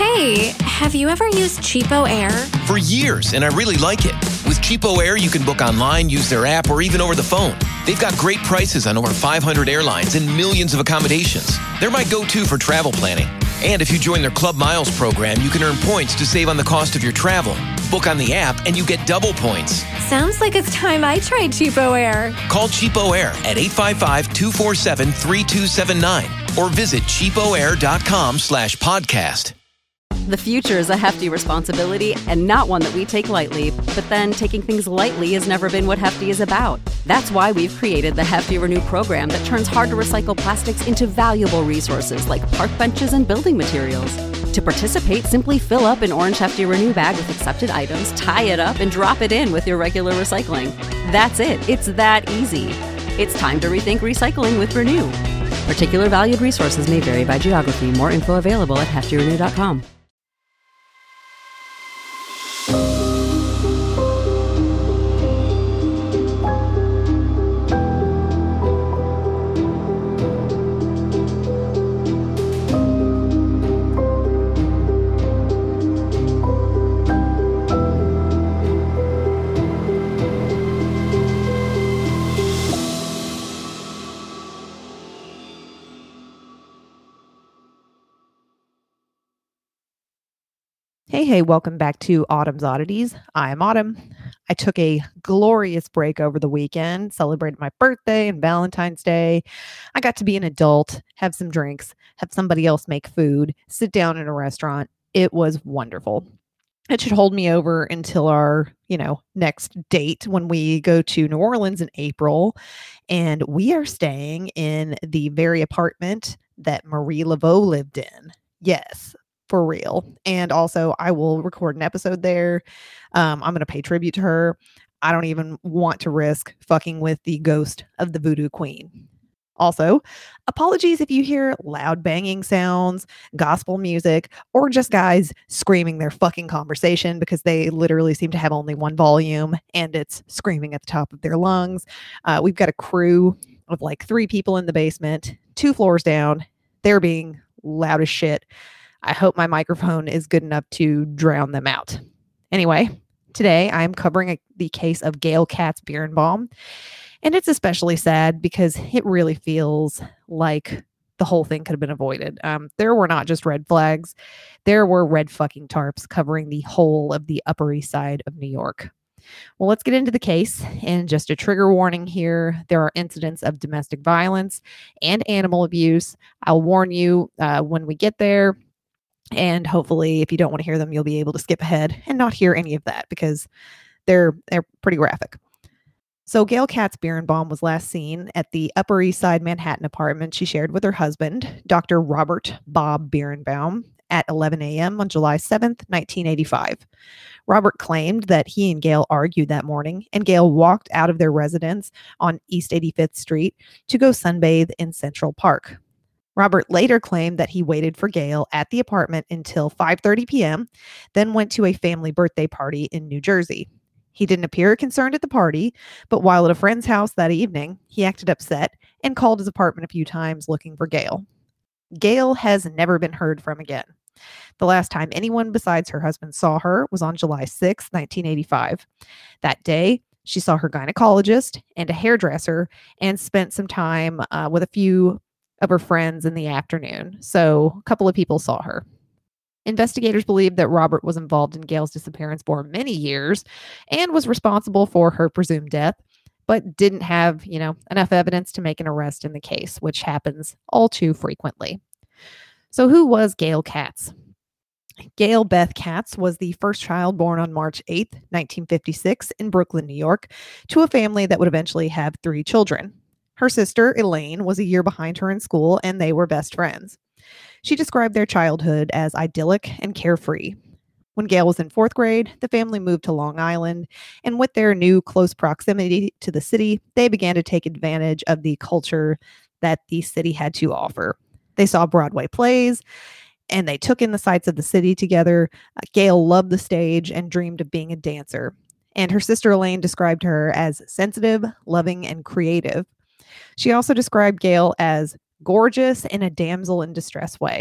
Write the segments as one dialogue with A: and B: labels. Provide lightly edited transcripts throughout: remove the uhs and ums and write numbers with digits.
A: Hey, have you ever used Cheapo Air?
B: For years, and I really like it. With Cheapo Air, you can book online, use their app, or even over the phone. They've got great prices on over 500 airlines and millions of accommodations. They're my go-to for travel planning. And if you join their Club Miles program, you can earn points to save on the cost of your travel. Book on the app, and you get double points.
A: Sounds like it's time I tried Cheapo Air.
B: Call Cheapo Air at 855-247-3279 or visit cheapoair.com/podcast.
C: The future is a hefty responsibility and not one that we take lightly. But then taking things lightly has never been what Hefty is about. That's why we've created the Hefty Renew program that turns hard-to-recycle plastics into valuable resources like park benches and building materials. To participate, simply fill up an orange Hefty Renew bag with accepted items, tie it up, and drop it in with your regular recycling. That's it. It's that easy. It's time to rethink recycling with Renew. Particular valued resources may vary by geography. More info available at heftyrenew.com.
D: Hey, welcome back to Autumn's Oddities. I'm Autumn. I took a glorious break over the weekend, celebrated my birthday and Valentine's Day. I got to be an adult, have some drinks, have somebody else make food, sit down in a restaurant. It was wonderful. It should hold me over until our, next date when we go to New Orleans in April. And we are staying in the very apartment that Marie Laveau lived in. Yes. For real. And also, I will record an episode there. I'm going to pay tribute to her. I don't even want to risk fucking with the ghost of the Voodoo Queen. Also, apologies if you hear loud banging sounds, gospel music, or just guys screaming their fucking conversation because they literally seem to have only one volume and it's screaming at the top of their lungs. We've got a crew of like 3 people in the basement, 2 floors down. They're being loud as shit. I hope my microphone is good enough to drown them out. Anyway, today I'm covering the case of Gail Katz Birnbaum, and it's especially sad because it really feels like the whole thing could have been avoided. There were not just red flags, there were red fucking tarps covering the whole of the Upper East Side of New York. Well, let's get into the case. And just a trigger warning here, there are incidents of domestic violence and animal abuse. I'll warn you when we get there. And hopefully, if you don't want to hear them, you'll be able to skip ahead and not hear any of that because they're pretty graphic. So Gail Katz Birnbaum was last seen at the Upper East Side Manhattan apartment she shared with her husband, Dr. Robert Bob Birnbaum, at 11 a.m. on July 7th, 1985. Robert claimed that he and Gail argued that morning, and Gail walked out of their residence on East 85th Street to go sunbathe in Central Park. Robert later claimed that he waited for Gail at the apartment until 5:30 p.m., then went to a family birthday party in New Jersey. He didn't appear concerned at the party, but while at a friend's house that evening, he acted upset and called his apartment a few times looking for Gail. Gail has never been heard from again. The last time anyone besides her husband saw her was on July 6, 1985. That day, she saw her gynecologist and a hairdresser and spent some time with a few of her friends in the afternoon. So a couple of people saw her. Investigators believe that Robert was involved in Gail's disappearance for many years and was responsible for her presumed death, but didn't have, enough evidence to make an arrest in the case, which happens all too frequently. So who was Gail Katz? Gail Beth Katz was the first child born on March 8, 1956 in Brooklyn, New York, to a family that would eventually have 3 children. Her sister, Elaine, was a year behind her in school, and they were best friends. She described their childhood as idyllic and carefree. When Gail was in 4th grade, the family moved to Long Island, and with their new close proximity to the city, they began to take advantage of the culture that the city had to offer. They saw Broadway plays, and they took in the sights of the city together. Gail loved the stage and dreamed of being a dancer. And her sister Elaine described her as sensitive, loving, and creative. She also described Gail as gorgeous in a damsel in distress way.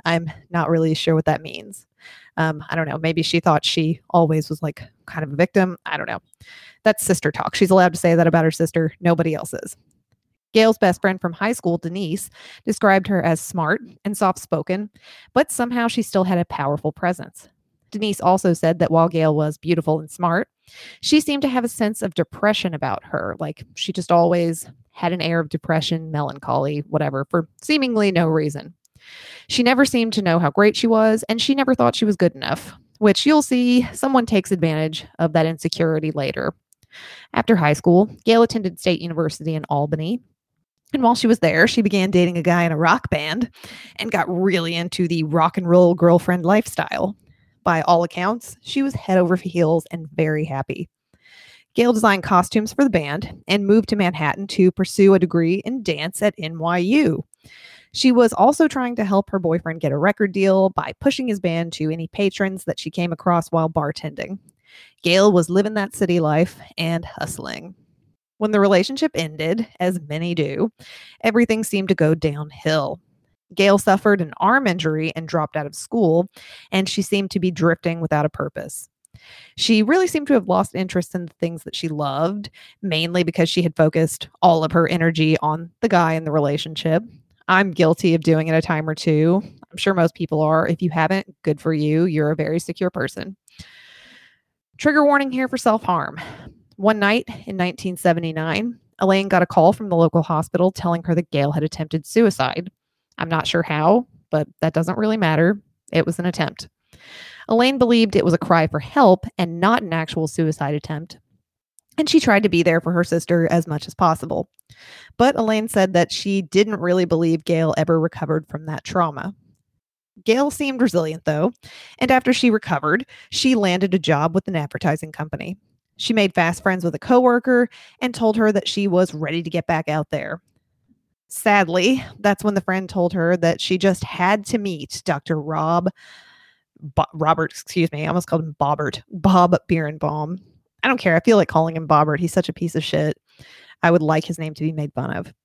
D: I'm not really sure what that means. I don't know. Maybe she thought she always was like kind of a victim. I don't know. That's sister talk. She's allowed to say that about her sister. Nobody else is. Gail's best friend from high school, Denise, described her as smart and soft-spoken, but somehow she still had a powerful presence. Denise also said that while Gail was beautiful and smart, she seemed to have a sense of depression about her. Like she just always had an air of depression, melancholy, whatever, for seemingly no reason. She never seemed to know how great she was, and she never thought she was good enough, which you'll see someone takes advantage of that insecurity later. After high school, Gail attended State University in Albany. And while she was there, she began dating a guy in a rock band and got really into the rock and roll girlfriend lifestyle. By all accounts, she was head over heels and very happy. Gail designed costumes for the band and moved to Manhattan to pursue a degree in dance at NYU. She was also trying to help her boyfriend get a record deal by pushing his band to any patrons that she came across while bartending. Gail was living that city life and hustling. When the relationship ended, as many do, everything seemed to go downhill. Gail suffered an arm injury and dropped out of school, and she seemed to be drifting without a purpose. She really seemed to have lost interest in the things that she loved, mainly because she had focused all of her energy on the guy in the relationship. I'm guilty of doing it a time or two. I'm sure most people are. If you haven't, good for you. You're a very secure person. Trigger warning here for self-harm. One night in 1979, Elaine got a call from the local hospital telling her that Gail had attempted suicide. I'm not sure how, but that doesn't really matter. It was an attempt. Elaine believed it was a cry for help and not an actual suicide attempt, and she tried to be there for her sister as much as possible. But Elaine said that she didn't really believe Gail ever recovered from that trauma. Gail seemed resilient, though, and after she recovered, she landed a job with an advertising company. She made fast friends with a coworker and told her that she was ready to get back out there. Sadly, that's when the friend told her that she just had to meet Dr. Robert, I almost called him Bob Bierenbaum. I don't care. I feel like calling him Bobbert. He's such a piece of shit. I would like his name to be made fun of.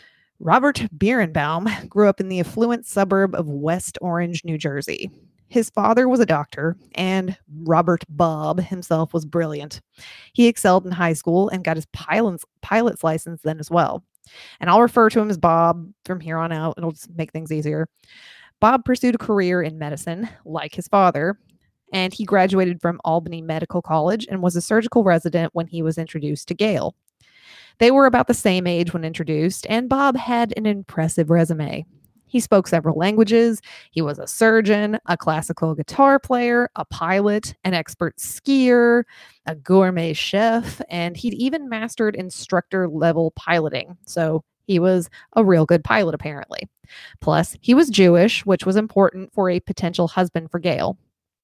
D: Robert Bierenbaum grew up in the affluent suburb of West Orange, New Jersey. His father was a doctor, and Robert Bob himself was brilliant. He excelled in high school and got his pilot's license then as well. And I'll refer to him as Bob from here on out. It'll just make things easier. Bob pursued a career in medicine, like his father, and he graduated from Albany Medical College and was a surgical resident when he was introduced to Gail. They were about the same age when introduced, and Bob had an impressive resume. He spoke several languages. He was a surgeon, a classical guitar player, a pilot, an expert skier, a gourmet chef, and he'd even mastered instructor-level piloting. So he was a real good pilot, apparently. Plus, he was Jewish, which was important for a potential husband for Gail.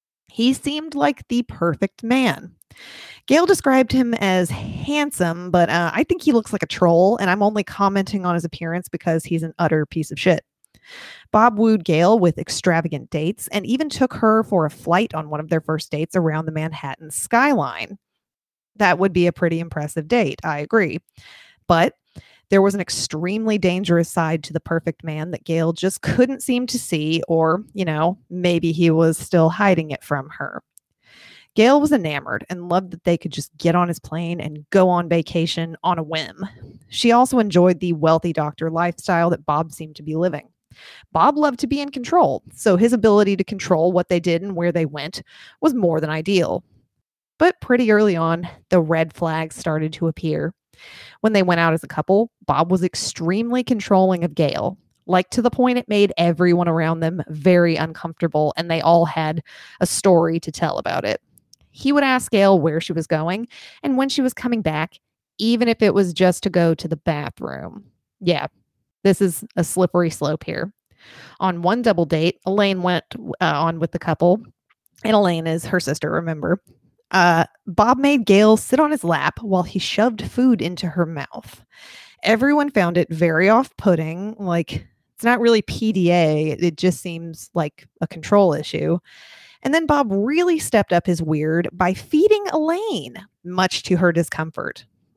D: He seemed like the perfect man. Gail described him as handsome, but I think he looks like a troll, and I'm only commenting on his appearance because he's an utter piece of shit. Bob wooed Gail with extravagant dates and even took her for a flight on one of their first dates around the Manhattan skyline. That would be a pretty impressive date, I agree. But there was an extremely dangerous side to the perfect man that Gail just couldn't seem to see, or, maybe he was still hiding it from her. Gail was enamored and loved that they could just get on his plane and go on vacation on a whim. She also enjoyed the wealthy doctor lifestyle that Bob seemed to be living. Bob loved to be in control, so his ability to control what they did and where they went was more than ideal. But pretty early on, the red flags started to appear. When they went out as a couple, Bob was extremely controlling of Gail, like to the point it made everyone around them very uncomfortable, and they all had a story to tell about it. He would ask Gail where she was going and when she was coming back, even if it was just to go to the bathroom. Yeah, this is a slippery slope here. On one double date, Elaine went on with the couple, and Elaine is her sister, remember. Bob made Gail sit on his lap while he shoved food into her mouth. Everyone found it very off-putting, like it's not really PDA, it just seems like a control issue. And then Bob really stepped up his weird by feeding Elaine, much to her discomfort.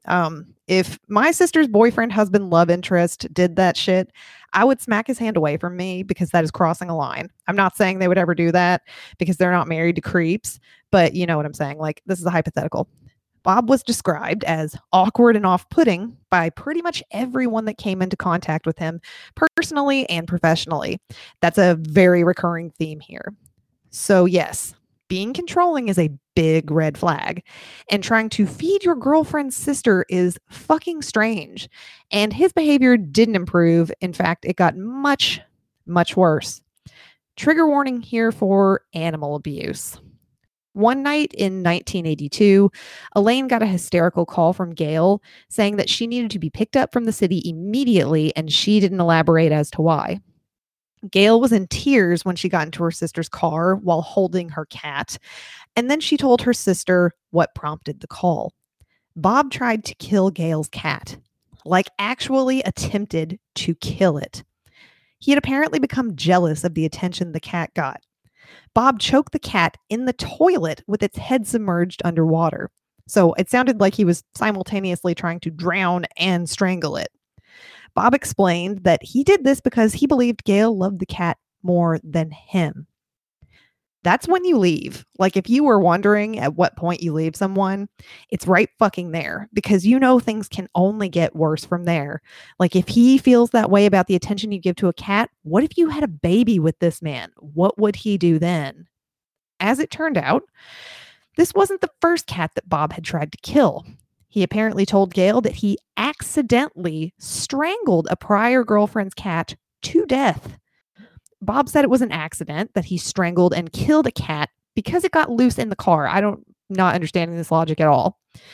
D: If my sister's boyfriend, husband, love interest did that shit, I would smack his hand away from me because that is crossing a line. I'm not saying they would ever do that because they're not married to creeps, but you know what I'm saying. Like, this is a hypothetical. Bob was described as awkward and off-putting by pretty much everyone that came into contact with him personally and professionally. That's a very recurring theme here. So yes, being controlling is a big red flag, and trying to feed your girlfriend's sister is fucking strange. And his behavior didn't improve. In fact, it got much, much worse. Trigger warning here for animal abuse. One night in 1982, Elaine got a hysterical call from Gail saying that she needed to be picked up from the city immediately, and she didn't elaborate as to why. Gail was in tears when she got into her sister's car while holding her cat, and then she told her sister what prompted the call. Bob tried to kill Gail's cat, like actually attempted to kill it. He had apparently become jealous of the attention the cat got. Bob choked the cat in the toilet with its head submerged underwater. So it sounded like he was simultaneously trying to drown and strangle it. Bob explained that he did this because he believed Gail loved the cat more than him. That's when you leave. Like, if you were wondering at what point you leave someone, it's right fucking there, because you know things can only get worse from there. Like, if he feels that way about the attention you give to a cat, what if you had a baby with this man? What would he do then? As it turned out, this wasn't the first cat that Bob had tried to kill. He apparently told Gail that he accidentally strangled a prior girlfriend's cat to death. Bob said it was an accident, that he strangled and killed a cat because it got loose in the car. Not understanding this logic at all.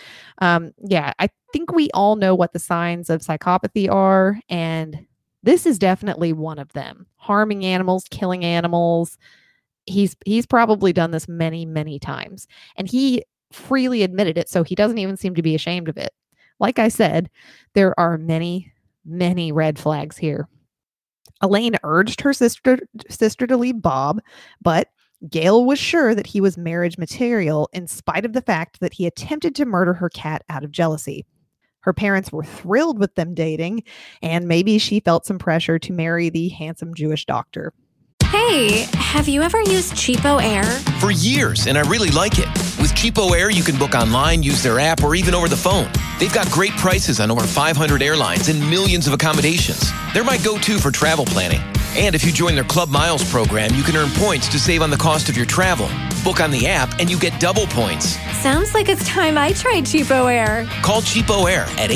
D: I think we all know what the signs of psychopathy are, and this is definitely one of them. Harming animals, killing animals. He's probably done this many, many times, and he freely admitted it, so he doesn't even seem to be ashamed of it. Like I said, there are many, many red flags here. Elaine urged her sister to leave Bob, but Gail was sure that he was marriage material in spite of the fact that he attempted to murder her cat out of jealousy. Her parents were thrilled with them dating, and maybe she felt some pressure to marry the handsome Jewish doctor.
A: Hey, have you ever used Cheapo Air?
B: For years, and I really like it. With Cheapo Air, you can book online, use their app, or even over the phone. They've got great prices on over 500 airlines and millions of accommodations. They're my go-to for travel planning. And if you join their Club Miles program, you can earn points to save on the cost of your travel. Book on the app and you get double points.
A: Sounds like it's time I tried Cheapo Air.
B: Call Cheapo Air at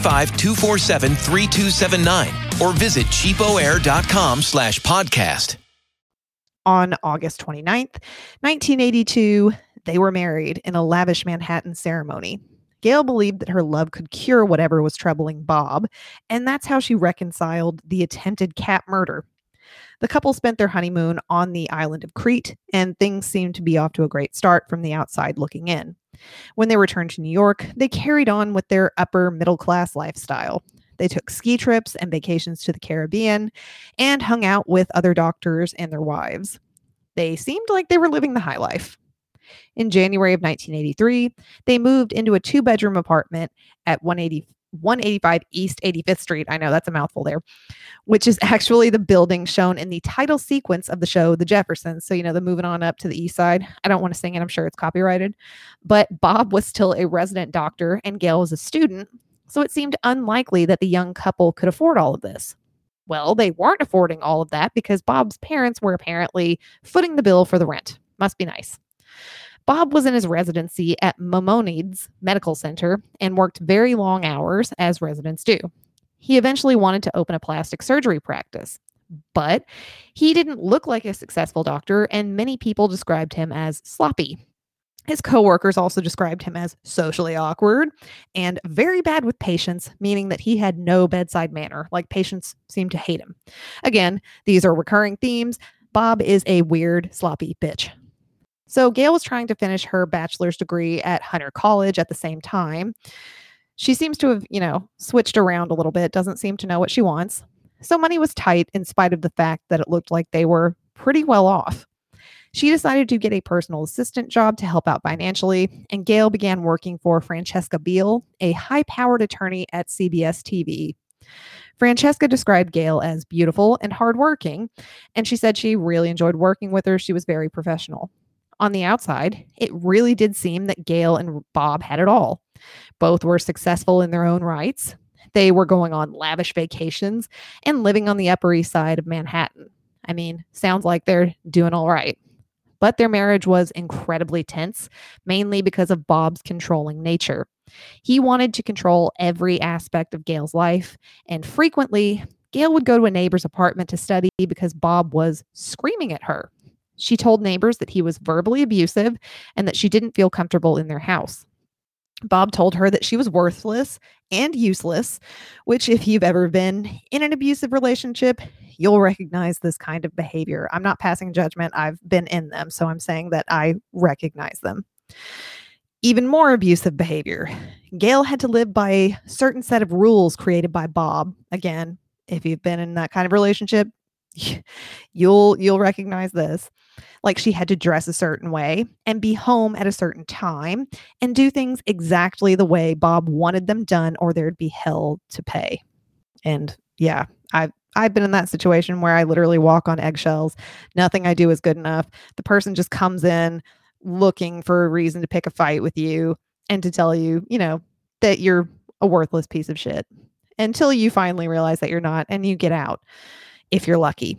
B: 855-247-3279 or visit cheapoair.com/podcast.
D: On August 29th, 1982, they were married in a lavish Manhattan ceremony. Gail believed that her love could cure whatever was troubling Bob, and that's how she reconciled the attempted cat murder. The couple spent their honeymoon on the island of Crete, and things seemed to be off to a great start from the outside looking in. When they returned to New York, they carried on with their upper middle class lifestyle. They took ski trips and vacations to the Caribbean and hung out with other doctors and their wives. They seemed like they were living the high life. In January of 1983, they moved into a 2-bedroom apartment at 185 East 85th Street. I know that's a mouthful there, which is actually the building shown in the title sequence of the show, The Jeffersons. So, they're moving on up to the east side. I don't want to sing it. I'm sure it's copyrighted. But Bob was still a resident doctor and Gail was a student. So it seemed unlikely that the young couple could afford all of this. Well, they weren't affording all of that because Bob's parents were apparently footing the bill for the rent. Must be nice. Bob was in his residency at Maimonides Medical Center and worked very long hours, as residents do. He eventually wanted to open a plastic surgery practice, but he didn't look like a successful doctor, and many people described him as sloppy. His coworkers also described him as socially awkward and very bad with patients, meaning that he had no bedside manner, like patients seemed to hate him. Again, these are recurring themes. Bob is a weird, sloppy bitch. So Gail was trying to finish her bachelor's degree at Hunter College at the same time. She seems to have, switched around a little bit, doesn't seem to know what she wants. So money was tight in spite of the fact that it looked like they were pretty well off. She decided to get a personal assistant job to help out financially, and Gail began working for Francesca Beale, a high-powered attorney at CBS TV. Francesca described Gail as beautiful and hardworking, and she said she really enjoyed working with her. She was very professional. On the outside, it really did seem that Gail and Bob had it all. Both were successful in their own rights. They were going on lavish vacations and living on the Upper East Side of Manhattan. I mean, sounds like they're doing all right. But their marriage was incredibly tense, mainly because of Bob's controlling nature. He wanted to control every aspect of Gail's life, and frequently, Gail would go to a neighbor's apartment to study because Bob was screaming at her. She told neighbors that he was verbally abusive and that she didn't feel comfortable in their house. Bob told her that she was worthless and useless, which, if you've ever been in an abusive relationship, you'll recognize this kind of behavior. I'm not passing judgment. I've been in them, so I'm saying that I recognize them. Even more abusive behavior. Gail had to live by a certain set of rules created by Bob. Again, if you've been in that kind of relationship, you'll recognize this. Like, she had to dress a certain way and be home at a certain time and do things exactly the way Bob wanted them done, or there'd be hell to pay. And yeah, I've been in that situation where I literally walk on eggshells. Nothing I do is good enough. The person just comes in looking for a reason to pick a fight with you and to tell you, that you're a worthless piece of shit, until you finally realize that you're not and you get out, if you're lucky.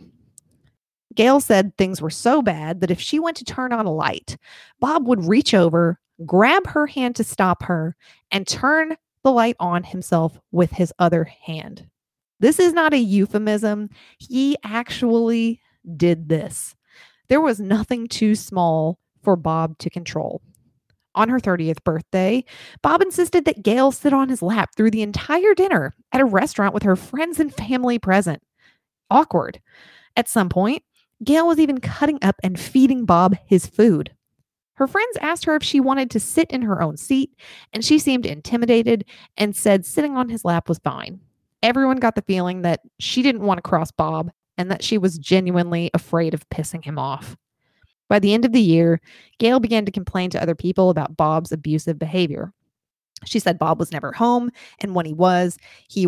D: Gail said things were so bad that if she went to turn on a light, Bob would reach over, grab her hand to stop her, and turn the light on himself with his other hand. This is not a euphemism. He actually did this. There was nothing too small for Bob to control. On her 30th birthday, Bob insisted that Gail sit on his lap through the entire dinner at a restaurant with her friends and family present. Awkward. At some point, Gail was even cutting up and feeding Bob his food. Her friends asked her if she wanted to sit in her own seat, and she seemed intimidated and said sitting on his lap was fine. Everyone got the feeling that she didn't want to cross Bob and that she was genuinely afraid of pissing him off. By the end of the year, Gail began to complain to other people about Bob's abusive behavior. She said Bob was never home, and when he was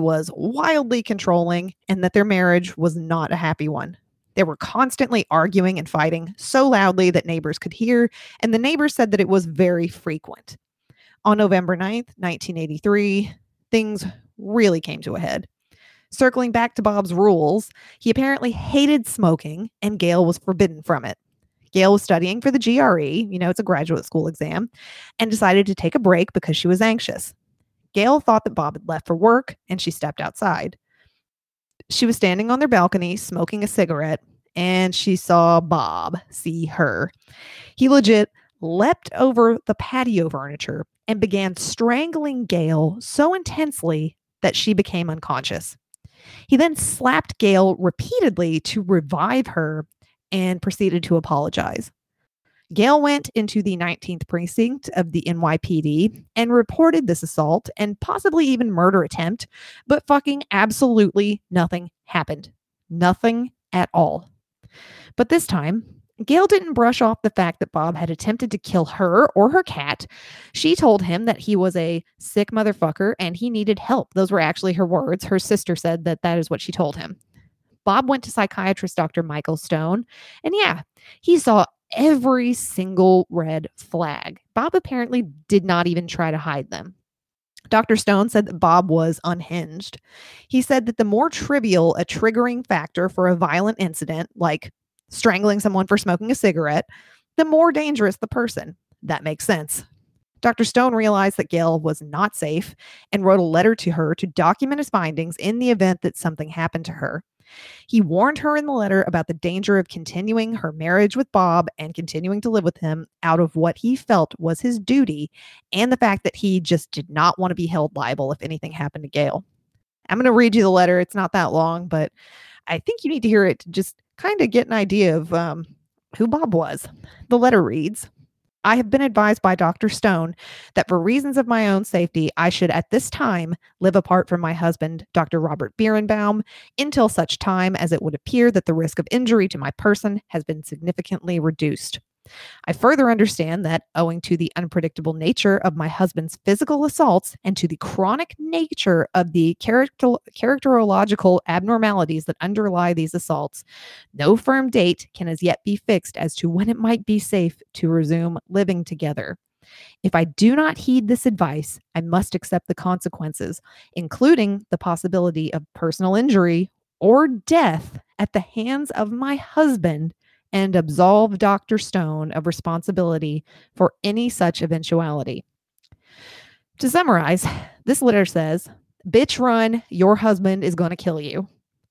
D: wildly controlling, and that their marriage was not a happy one. They were constantly arguing and fighting so loudly that neighbors could hear, and the neighbors said that it was very frequent. On November 9th, 1983, things really came to a head. Circling back to Bob's rules, he apparently hated smoking, and Gail was forbidden from it. Gail was studying for the GRE, it's a graduate school exam, and decided to take a break because she was anxious. Gail thought that Bob had left for work, and she stepped outside. She was standing on their balcony smoking a cigarette, and she saw Bob see her. He legit leapt over the patio furniture and began strangling Gail so intensely that she became unconscious. He then slapped Gail repeatedly to revive her and proceeded to apologize. Gail went into the 19th precinct of the NYPD and reported this assault and possibly even murder attempt, but fucking absolutely nothing happened. Nothing at all. But this time, Gail didn't brush off the fact that Bob had attempted to kill her or her cat. She told him that he was a sick motherfucker and he needed help. Those were actually her words. Her sister said that is what she told him. Bob went to psychiatrist Dr. Michael Stone, and yeah, he saw every single red flag. Bob apparently did not even try to hide them. Dr. Stone said that Bob was unhinged. He said that the more trivial a triggering factor for a violent incident, like strangling someone for smoking a cigarette, the more dangerous the person. That makes sense. Dr. Stone realized that Gail was not safe and wrote a letter to her to document his findings in the event that something happened to her. He warned her in the letter about the danger of continuing her marriage with Bob and continuing to live with him out of what he felt was his duty, and the fact that he just did not want to be held liable if anything happened to Gail. I'm going to read you the letter. It's not that long, but I think you need to hear it to just kind of get an idea of who Bob was. The letter reads, I have been advised by Dr. Stone that for reasons of my own safety, I should at this time live apart from my husband, Dr. Robert Bierenbaum, until such time as it would appear that the risk of injury to my person has been significantly reduced. I further understand that, owing to the unpredictable nature of my husband's physical assaults and to the chronic nature of the characterological abnormalities that underlie these assaults, no firm date can as yet be fixed as to when it might be safe to resume living together. If I do not heed this advice, I must accept the consequences, including the possibility of personal injury or death at the hands of my husband, and absolve Dr. Stone of responsibility for any such eventuality. To summarize, this letter says, "Bitch run, your husband is going to kill you."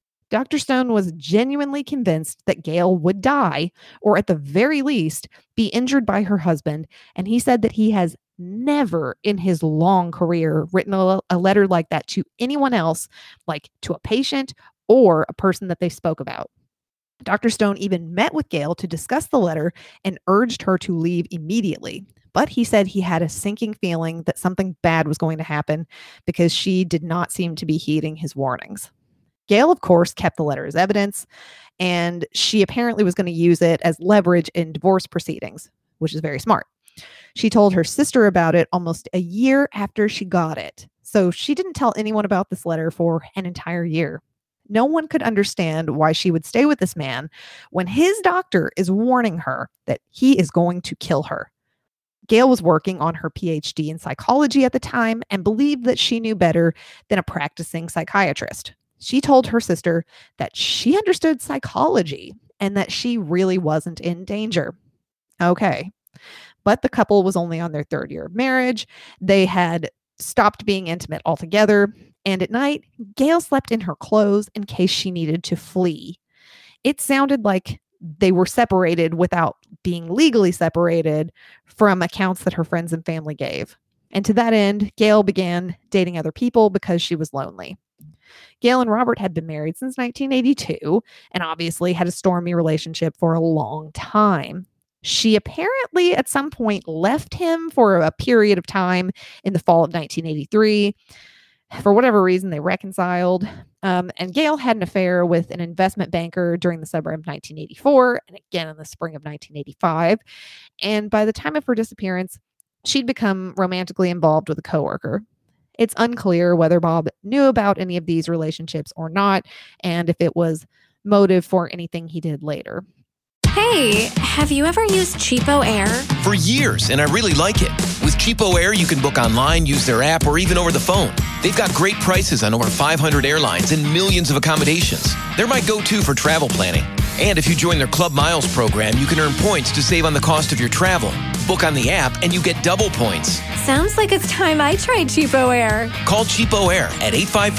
D: Dr. Stone was genuinely convinced that Gail would die, or at the very least, be injured by her husband, and he said that he has never in his long career written a letter like that to anyone else, like to a patient or a person that they spoke about. Dr. Stone even met with Gail to discuss the letter and urged her to leave immediately. But he said he had a sinking feeling that something bad was going to happen because she did not seem to be heeding his warnings. Gail, of course, kept the letter as evidence, and she apparently was going to use it as leverage in divorce proceedings, which is very smart. She told her sister about it almost a year after she got it. So she didn't tell anyone about this letter for an entire year. No one could understand why she would stay with this man when his doctor is warning her that he is going to kill her. Gail was working on her PhD in psychology at the time and believed that she knew better than a practicing psychiatrist. She told her sister that she understood psychology and that she really wasn't in danger. Okay. But the couple was only on their third year of marriage. They had stopped being intimate altogether. And at night, Gail slept in her clothes in case she needed to flee. It sounded like they were separated without being legally separated from accounts that her friends and family gave. And to that end, Gail began dating other people because she was lonely. Gail and Robert had been married since 1982 and obviously had a stormy relationship for a long time. She apparently at some point left him for a period of time in the fall of 1983. For whatever reason, they reconciled. And Gail had an affair with an investment banker during the summer of 1984 and again in the spring of 1985. And by the time of her disappearance, she'd become romantically involved with a coworker. It's unclear whether Bob knew about any of these relationships or not, and if it was motive for anything he did later.
A: Hey, have you ever used Cheapo Air?
B: For years, and I really like it. With Cheapo Air, you can book online, use their app, or even over the phone. They've got great prices on over 500 airlines and millions of accommodations. They're my go-to for travel planning. And if you join their Club Miles program, you can earn points to save on the cost of your travel. Book on the app and you get double points.
A: Sounds like it's time I tried Cheapo Air.
B: Call Cheapo Air at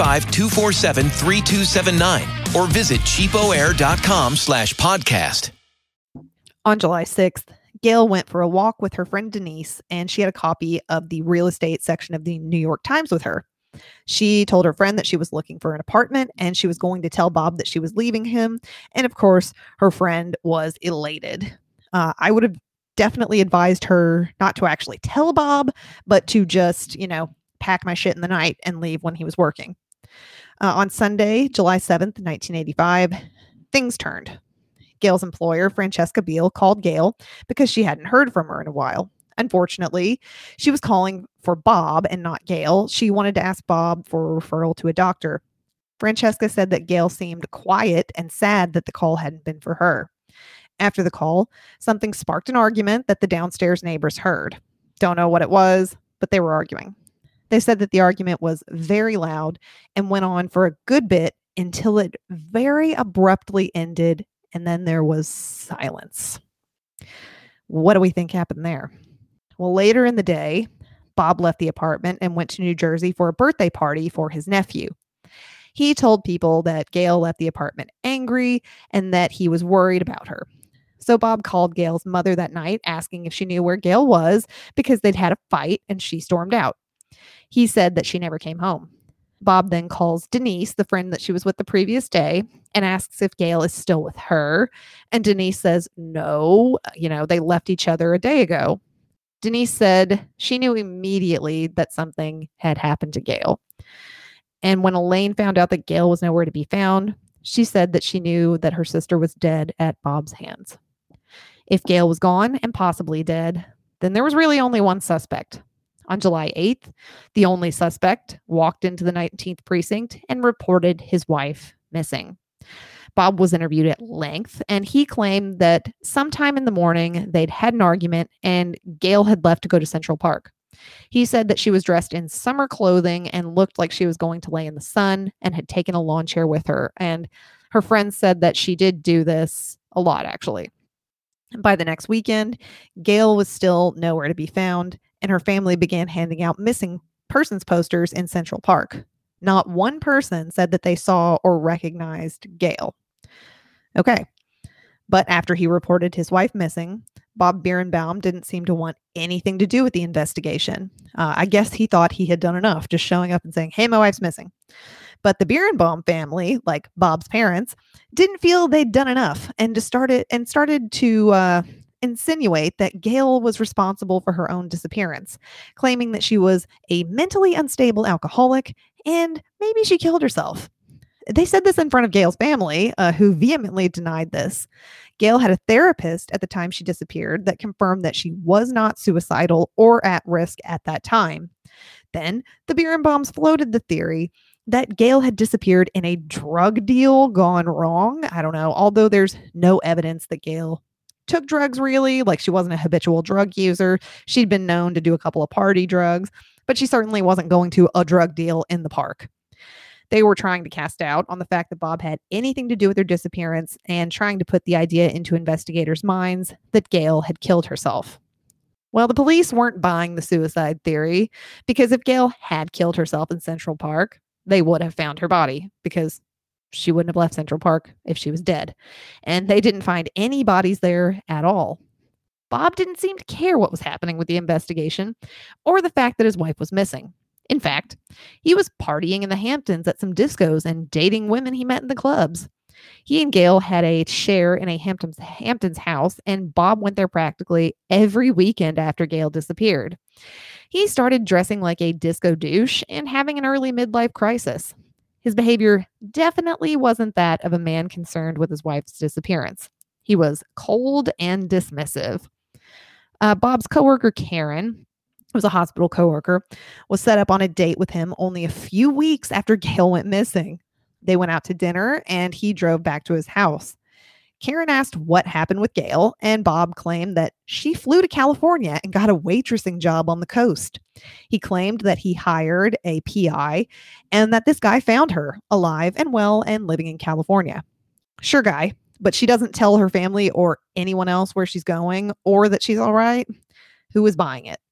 B: 855-247-3279 or visit cheapoair.com/podcast.
D: On July 6th, Gail went for a walk with her friend Denise, and she had a copy of the real estate section of the New York Times with her. She told her friend that she was looking for an apartment and she was going to tell Bob that she was leaving him. And of course, her friend was elated. I would have definitely advised her not to actually tell Bob, but to just, pack my shit in the night and leave when he was working. On Sunday, July 7th, 1985, things turned. Gail's employer, Francesca Beal, called Gail because she hadn't heard from her in a while. Unfortunately, she was calling for Bob and not Gail. She wanted to ask Bob for a referral to a doctor. Francesca said that Gail seemed quiet and sad that the call hadn't been for her. After the call, something sparked an argument that the downstairs neighbors heard. Don't know what it was, but they were arguing. They said that the argument was very loud and went on for a good bit until it very abruptly ended, and then there was silence. What do we think happened there? Well, later in the day, Bob left the apartment and went to New Jersey for a birthday party for his nephew. He told people that Gail left the apartment angry and that he was worried about her. So Bob called Gail's mother that night, asking if she knew where Gail was because they'd had a fight and she stormed out. He said that she never came home. Bob then calls Denise, the friend that she was with the previous day, and asks if Gail is still with her. And Denise says, no, they left each other a day ago. Denise said she knew immediately that something had happened to Gail. And when Elaine found out that Gail was nowhere to be found, she said that she knew that her sister was dead at Bob's hands. If Gail was gone and possibly dead, then there was really only one suspect. On July 8th, the only suspect walked into the 19th precinct and reported his wife missing. Bob was interviewed at length, and he claimed that sometime in the morning they'd had an argument and Gail had left to go to Central Park. He said that she was dressed in summer clothing and looked like she was going to lay in the sun and had taken a lawn chair with her. And her friends said that she did do this a lot, actually. By the next weekend, Gail was still nowhere to be found, and her family began handing out missing persons posters in Central Park. Not one person said that they saw or recognized Gail. Okay. But after he reported his wife missing, Bob Birnbaum didn't seem to want anything to do with the investigation. I guess he thought he had done enough, just showing up and saying, "Hey, my wife's missing." But the Birnbaum family, like Bob's parents, didn't feel they'd done enough and started to insinuate that Gail was responsible for her own disappearance, claiming that she was a mentally unstable alcoholic and maybe she killed herself. They said this in front of Gail's family, who vehemently denied this. Gail had a therapist at the time she disappeared that confirmed that she was not suicidal or at risk at that time. Then the Birnbaums floated the theory that Gail had disappeared in a drug deal gone wrong. I don't know, although there's no evidence that Gail took drugs really, like she wasn't a habitual drug user. She'd been known to do a couple of party drugs, but she certainly wasn't going to a drug deal in the park. They were trying to cast doubt on the fact that Bob had anything to do with her disappearance and trying to put the idea into investigators' minds that Gail had killed herself. Well, the police weren't buying the suicide theory because if Gail had killed herself in Central Park, they would have found her body because she wouldn't have left Central Park if she was dead. And they didn't find any bodies there at all. Bob didn't seem to care what was happening with the investigation or the fact that his wife was missing. In fact, he was partying in the Hamptons at some discos and dating women he met in the clubs. He and Gail had a share in a Hamptons house, and Bob went there practically every weekend after Gail disappeared. He started dressing like a disco douche and having an early midlife crisis. His behavior definitely wasn't that of a man concerned with his wife's disappearance. He was cold and dismissive. Bob's coworker, Karen, who was a hospital coworker, was set up on a date with him only a few weeks after Gail went missing. They went out to dinner and he drove back to his house. Karen asked what happened with Gail, and Bob claimed that she flew to California and got a waitressing job on the coast. He claimed that he hired a PI and that this guy found her alive and well and living in California. Sure guy, but she doesn't tell her family or anyone else where she's going or that she's all right. Who is buying it?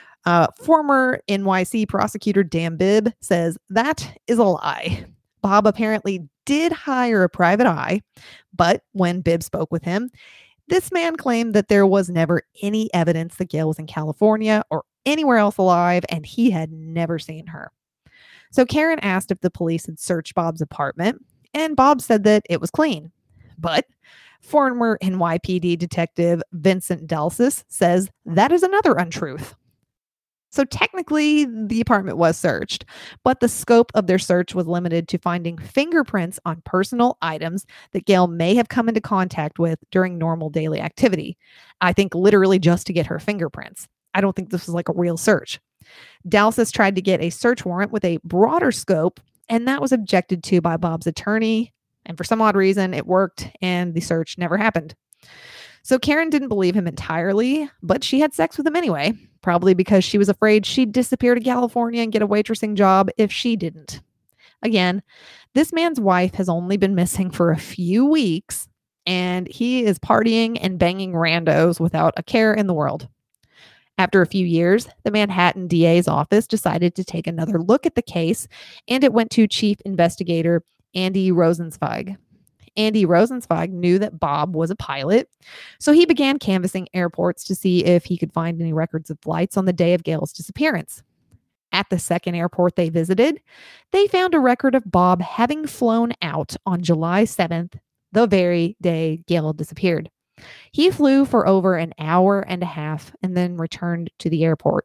D: Former NYC prosecutor Dan Bibb says that is a lie. Bob apparently did hire a private eye, but when Bibb spoke with him, this man claimed that there was never any evidence that Gail was in California or anywhere else alive, and he had never seen her. So Karen asked if the police had searched Bob's apartment, and Bob said that it was clean. But former NYPD detective Vincent Delsis says that is another untruth. So technically, the apartment was searched, but the scope of their search was limited to finding fingerprints on personal items that Gail may have come into contact with during normal daily activity. I think literally just to get her fingerprints. I don't think this was like a real search. Dalsis tried to get a search warrant with a broader scope, and that was objected to by Bob's attorney. And for some odd reason, it worked, and the search never happened. So Karen didn't believe him entirely, but she had sex with him anyway, probably because she was afraid she'd disappear to California and get a waitressing job if she didn't. Again, this man's wife has only been missing for a few weeks, and he is partying and banging randos without a care in the world. After a few years, the Manhattan DA's office decided to take another look at the case, and it went to Chief Investigator Andy Rosenzweig. Andy Rosenzweig knew that Bob was a pilot, so he began canvassing airports to see if he could find any records of flights on the day of Gail's disappearance. At the second airport they visited, they found a record of Bob having flown out on July 7th, the very day Gail disappeared. He flew for over an hour and a half and then returned to the airport.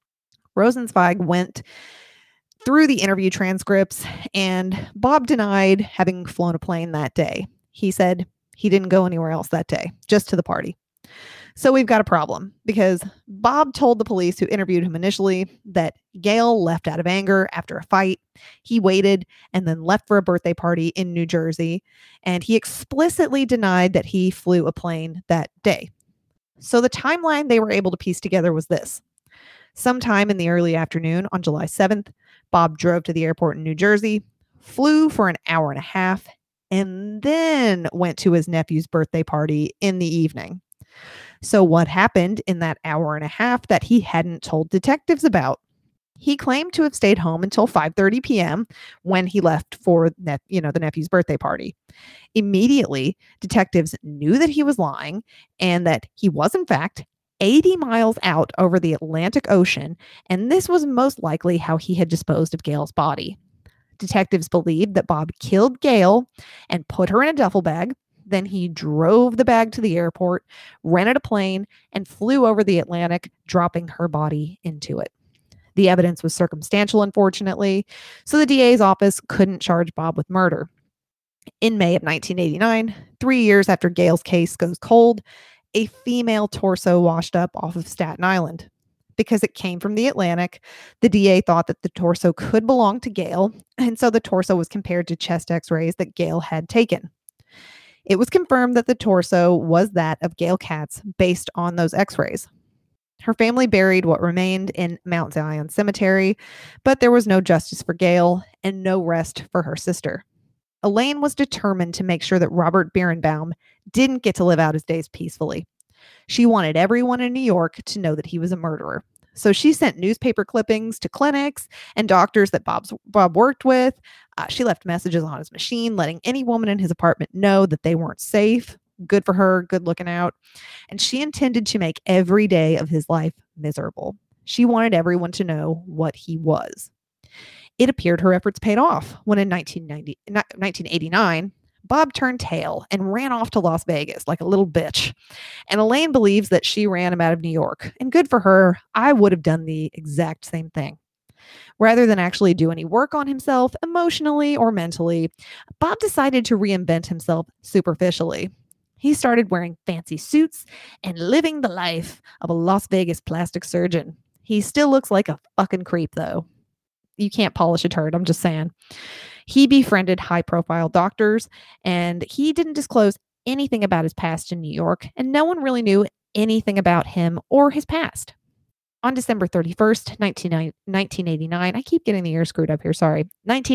D: Rosenzweig went through the interview transcripts, and Bob denied having flown a plane that day. He said he didn't go anywhere else that day, just to the party. So we've got a problem because Bob told the police who interviewed him initially that Gail left out of anger after a fight. He waited and then left for a birthday party in New Jersey, and he explicitly denied that he flew a plane that day. So the timeline they were able to piece together was this. Sometime in the early afternoon on July 7th, Bob drove to the airport in New Jersey, flew for an hour and a half, and then went to his nephew's birthday party in the evening. So what happened in that hour and a half that he hadn't told detectives about? He claimed to have stayed home until 5:30 p.m. when he left for the nephew's birthday party. Immediately, detectives knew that he was lying and that he was, in fact, 80 miles out over the Atlantic Ocean, and this was most likely how he had disposed of Gail's body. Detectives believed that Bob killed Gail and put her in a duffel bag. Then he drove the bag to the airport, rented a plane, and flew over the Atlantic, dropping her body into it. The evidence was circumstantial, unfortunately, so the DA's office couldn't charge Bob with murder. In May of 1989, 3 years after Gail's case goes cold, a female torso washed up off of Staten Island. Because it came from the Atlantic, the DA thought that the torso could belong to Gail, and so the torso was compared to chest x-rays that Gail had taken. It was confirmed that the torso was that of Gail Katz based on those x-rays. Her family buried what remained in Mount Zion Cemetery, but there was no justice for Gail and no rest for her sister. Elaine was determined to make sure that Robert Birnbaum didn't get to live out his days peacefully. She wanted everyone in New York to know that he was a murderer. So she sent newspaper clippings to clinics and doctors that Bob worked with. She left messages on his machine, letting any woman in his apartment know that they weren't safe. Good for her, good looking out. And she intended to make every day of his life miserable. She wanted everyone to know what he was. It appeared her efforts paid off when in 1989, Bob turned tail and ran off to Las Vegas like a little bitch. And Elaine believes that she ran him out of New York. And good for her, I would have done the exact same thing. Rather than actually do any work on himself emotionally or mentally, Bob decided to reinvent himself superficially. He started wearing fancy suits and living the life of a Las Vegas plastic surgeon. He still looks like a fucking creep, though. You can't polish a turd, I'm just saying. He befriended high-profile doctors, and he didn't disclose anything about his past in New York, and no one really knew anything about him or his past. On December 31st, 1989, I keep getting the year screwed up here, sorry.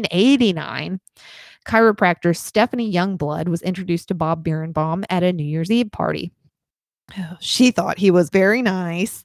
D: 1989, chiropractor Stephanie Youngblood was introduced to Bob Birnbaum at a New Year's Eve party. She thought he was very nice,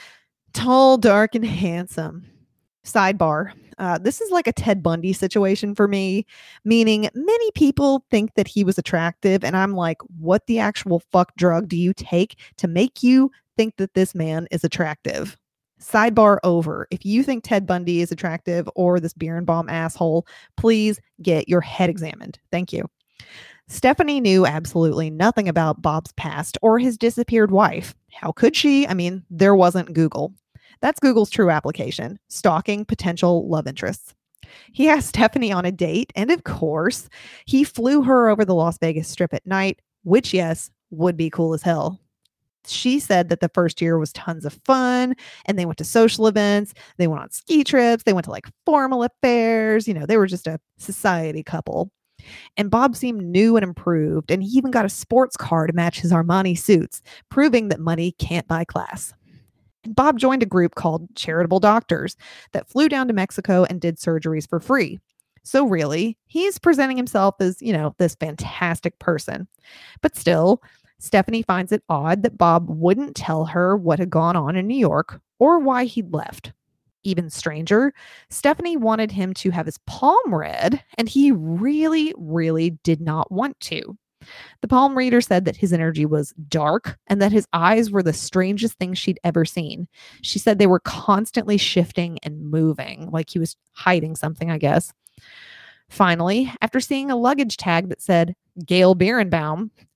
D: tall, dark, and handsome. Sidebar. This is like a Ted Bundy situation for me, meaning many people think that he was attractive, and I'm like, what the actual fuck drug do you take to make you think that this man is attractive? Sidebar over. If you think Ted Bundy is attractive or this Birnbaum asshole, please get your head examined. Thank you. Stephanie knew absolutely nothing about Bob's past or his disappeared wife. How could she? I mean, there wasn't Google. That's Google's true application, stalking potential love interests. He asked Stephanie on a date, and of course, he flew her over the Las Vegas Strip at night, which, yes, would be cool as hell. She said that the first year was tons of fun, and they went to social events, they went on ski trips, they went to like formal affairs, they were just a society couple. And Bob seemed new and improved, and he even got a sports car to match his Armani suits, proving that money can't buy class. Bob joined a group called Charitable Doctors that flew down to Mexico and did surgeries for free. So really, he's presenting himself as, this fantastic person. But still, Stephanie finds it odd that Bob wouldn't tell her what had gone on in New York or why he'd left. Even stranger, Stephanie wanted him to have his palm read, and he really, really did not want to. The palm reader said that his energy was dark and that his eyes were the strangest thing she'd ever seen. She said they were constantly shifting and moving, like he was hiding something, I guess. Finally, after seeing a luggage tag that said Gail Birnbaum,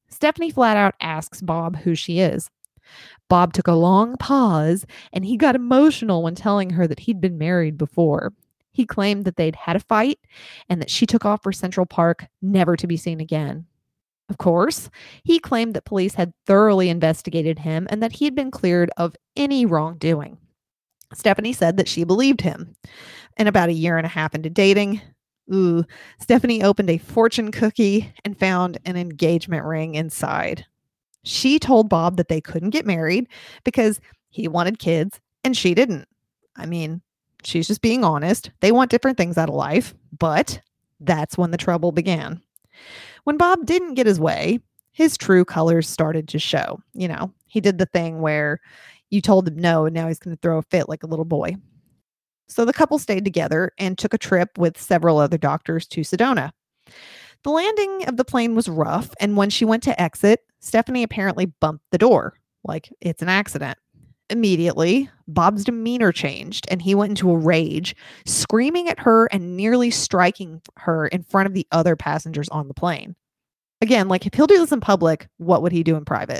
D: Stephanie flat out asks Bob who she is. Bob took a long pause and he got emotional when telling her that he'd been married before. He claimed that they'd had a fight and that she took off for Central Park, never to be seen again. Of course, he claimed that police had thoroughly investigated him and that he had been cleared of any wrongdoing. Stephanie said that she believed him. And about a year and a half into dating, Stephanie opened a fortune cookie and found an engagement ring inside. She told Bob that they couldn't get married because he wanted kids and she didn't. I mean, she's just being honest. They want different things out of life, but that's when the trouble began. When Bob didn't get his way, his true colors started to show. You know, he did the thing where you told him no, and now he's going to throw a fit like a little boy. So the couple stayed together and took a trip with several other doctors to Sedona. The landing of the plane was rough, and when she went to exit, Stephanie apparently bumped the door, like it's an accident. Immediately, Bob's demeanor changed, and he went into a rage, screaming at her and nearly striking her in front of the other passengers on the plane. Again, like if he'll do this in public, what would he do in private?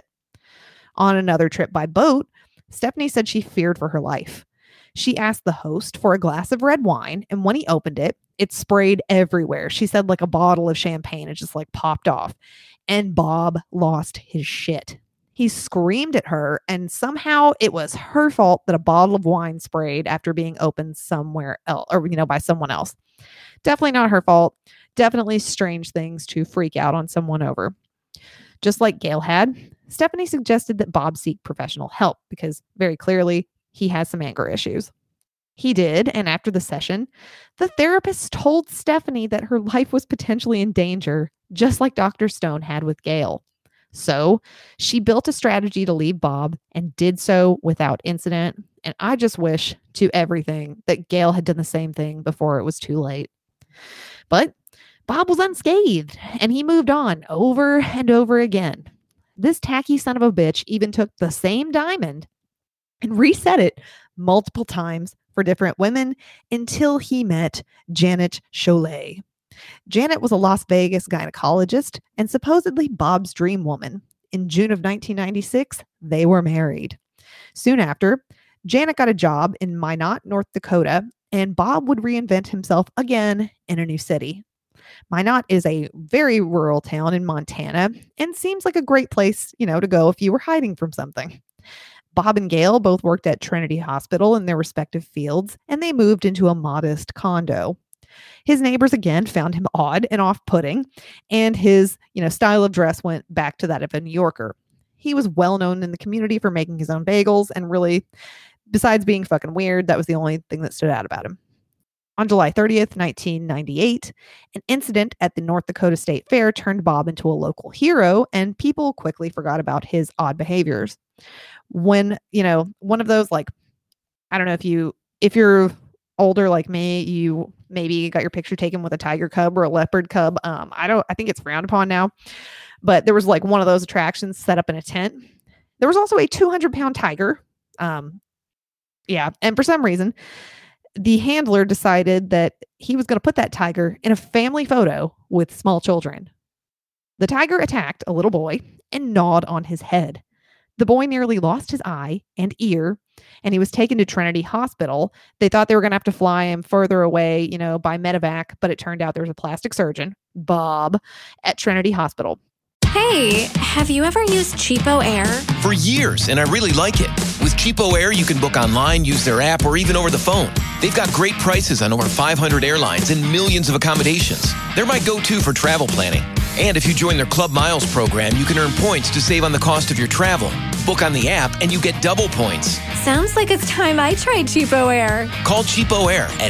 D: On another trip by boat, Stephanie said she feared for her life. She asked the host for a glass of red wine, and when he opened it, it sprayed everywhere. She said like a bottle of champagne. It just like popped off. And Bob lost his shit. He screamed at her, and somehow it was her fault that a bottle of wine sprayed after being opened somewhere else, or, by someone else. Definitely not her fault. Definitely strange things to freak out on someone over. Just like Gail had, Stephanie suggested that Bob seek professional help because very clearly he has some anger issues. He did, and after the session, the therapist told Stephanie that her life was potentially in danger, just like Dr. Stone had with Gail. So she built a strategy to leave Bob and did so without incident. And I just wish to everything that Gail had done the same thing before it was too late. But Bob was unscathed and he moved on over and over again. This tacky son of a bitch even took the same diamond and reset it multiple times for different women until he met Janet Cholet. Janet was a Las Vegas gynecologist and supposedly Bob's dream woman. In June of 1996, they were married. Soon after, Janet got a job in Minot, North Dakota, and Bob would reinvent himself again in a new city. Minot is a very rural town in Montana and seems like a great place, to go if you were hiding from something. Bob and Gail both worked at Trinity Hospital in their respective fields, and they moved into a modest condo. His neighbors again found him odd and off-putting, and his, style of dress went back to that of a New Yorker. He was well known in the community for making his own bagels, and really, besides being fucking weird, that was the only thing that stood out about him. On July 30th, 1998, an incident at the North Dakota State Fair turned Bob into a local hero, and people quickly forgot about his odd behaviors. When, one of those, like, I don't know if you're older like me, you maybe got your picture taken with a tiger cub or a leopard cub. I think it's frowned upon now, but there was like one of those attractions set up in a tent. There was also a 200-pound tiger. And for some reason, the handler decided that he was going to put that tiger in a family photo with small children. The tiger attacked a little boy and gnawed on his head. The boy nearly lost his eye and ear, and he was taken to Trinity Hospital. They thought they were going to have to fly him further away, by medevac, but it turned out there was a plastic surgeon, Bob, at Trinity Hospital.
A: Hey, have you ever used Cheapo Air?
B: For years, and I really like it. With Cheapo Air, you can book online, use their app, or even over the phone. They've got great prices on over 500 airlines and millions of accommodations. They're my go-to for travel planning. And if you join their Club Miles program, you can earn points to save on the cost of your travel. Book on the app and you get double points.
A: Sounds like it's time I tried Cheapo Air.
B: Call Cheapo Air at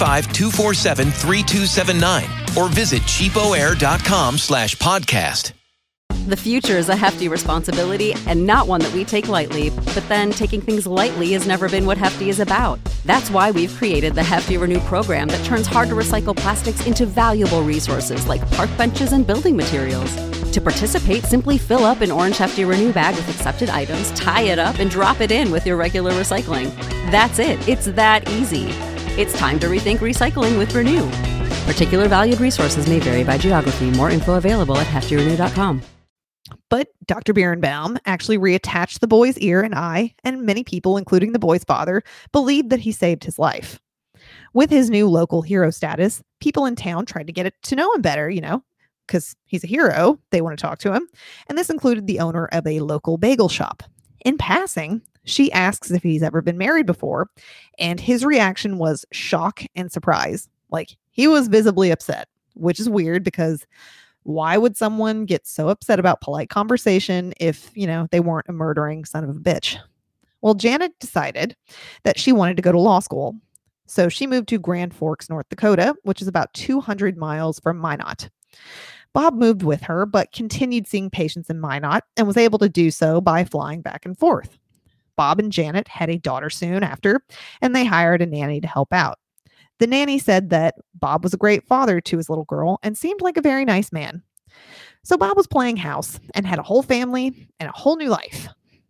B: 855-247-3279 or visit cheapoair.com/podcast.
C: The future is a hefty responsibility and not one that we take lightly. But then taking things lightly has never been what Hefty is about. That's why we've created the Hefty Renew program that turns hard-to-recycle plastics into valuable resources like park benches and building materials. To participate, simply fill up an orange Hefty Renew bag with accepted items, tie it up, and drop it in with your regular recycling. That's it. It's that easy. It's time to rethink recycling with Renew. Particular valued resources may vary by geography. More info available at heftyrenew.com.
D: But Dr. Birnbaum actually reattached the boy's ear and eye, and many people, including the boy's father, believed that he saved his life. With his new local hero status, people in town tried to get to know him better, because he's a hero. They want to talk to him. And this included the owner of a local bagel shop. In passing, she asks if he's ever been married before, and his reaction was shock and surprise. Like, he was visibly upset, which is weird because why would someone get so upset about polite conversation if, they weren't a murdering son of a bitch? Well, Janet decided that she wanted to go to law school. So she moved to Grand Forks, North Dakota, which is about 200 miles from Minot. Bob moved with her, but continued seeing patients in Minot and was able to do so by flying back and forth. Bob and Janet had a daughter soon after, and they hired a nanny to help out. The nanny said that Bob was a great father to his little girl and seemed like a very nice man. So Bob was playing house and had a whole family and a whole new life.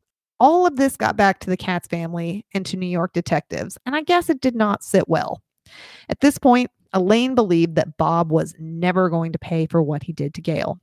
D: All of this got back to the Katz family and to New York detectives, and I guess it did not sit well. At this point, Elaine believed that Bob was never going to pay for what he did to Gail.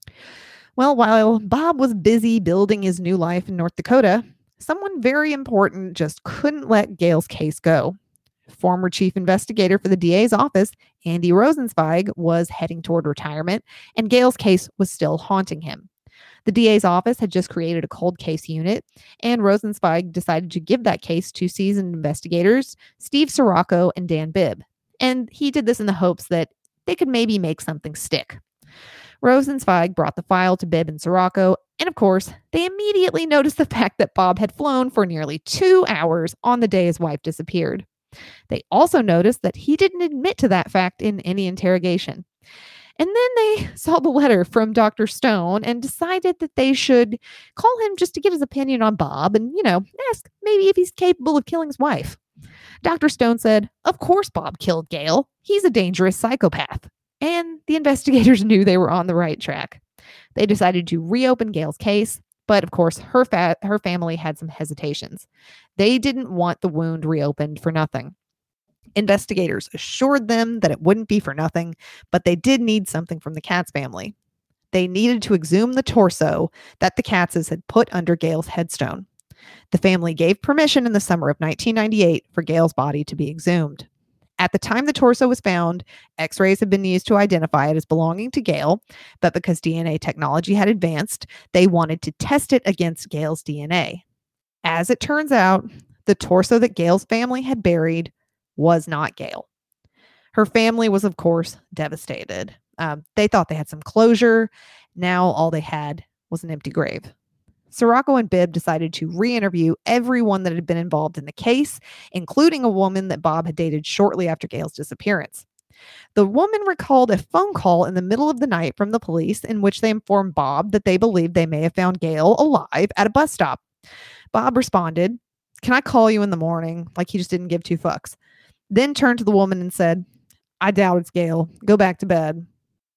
D: Well, while Bob was busy building his new life in North Dakota, someone very important just couldn't let Gail's case go. Former chief investigator for the DA's office, Andy Rosenzweig, was heading toward retirement, and Gail's case was still haunting him. The DA's office had just created a cold case unit, and Rosenzweig decided to give that case to seasoned investigators Steve Sirocco and Dan Bibb. And he did this in the hopes that they could maybe make something stick. Rosenzweig brought the file to Bibb and Sirocco, and of course, they immediately noticed the fact that Bob had flown for nearly 2 hours on the day his wife disappeared. They also noticed that he didn't admit to that fact in any interrogation. And then they saw the letter from Dr. Stone and decided that they should call him just to get his opinion on Bob and, ask maybe if he's capable of killing his wife. Dr. Stone said, "Of course Bob killed Gail. He's a dangerous psychopath." And the investigators knew they were on the right track. They decided to reopen Gail's case, but of course her family had some hesitations. They didn't want the wound reopened for nothing. Investigators assured them that it wouldn't be for nothing, but they did need something from the Katz family. They needed to exhume the torso that the Katzes had put under Gail's headstone. The family gave permission in the summer of 1998 for Gail's body to be exhumed. At the time the torso was found, X-rays had been used to identify it as belonging to Gail, but because DNA technology had advanced, they wanted to test it against Gail's DNA. As it turns out, the torso that Gail's family had buried was not Gail. Her family was, of course, devastated. They thought they had some closure. Now all they had was an empty grave. Sirocco and Bibb decided to re-interview everyone that had been involved in the case, including a woman that Bob had dated shortly after Gail's disappearance. The woman recalled a phone call in the middle of the night from the police in which they informed Bob that they believed they may have found Gail alive at a bus stop. Bob responded, "Can I call you in the morning?" Like he just didn't give two fucks. Then turned to the woman and said, "I doubt it's Gail. Go back to bed."